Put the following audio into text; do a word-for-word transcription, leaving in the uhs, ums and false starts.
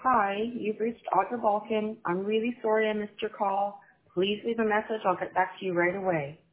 Hi, you've reached Audra Balkan. I'm really sorry I missed your call. Please leave a message. I'll get back to you right away.